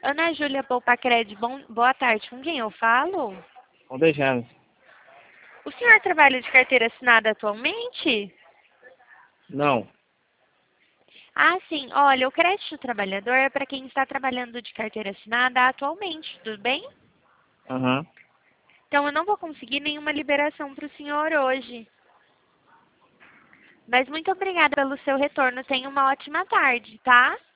Ana Júlia Poupa Crédito, boa tarde. Com quem eu falo? Aldejano. O senhor trabalha de carteira assinada atualmente? Não. Ah, sim. Olha, o crédito trabalhador é para quem está trabalhando de carteira assinada atualmente, tudo bem? Aham. Então, eu não vou conseguir nenhuma liberação para o senhor hoje. Mas muito obrigada pelo seu retorno. Tenha uma ótima tarde, tá?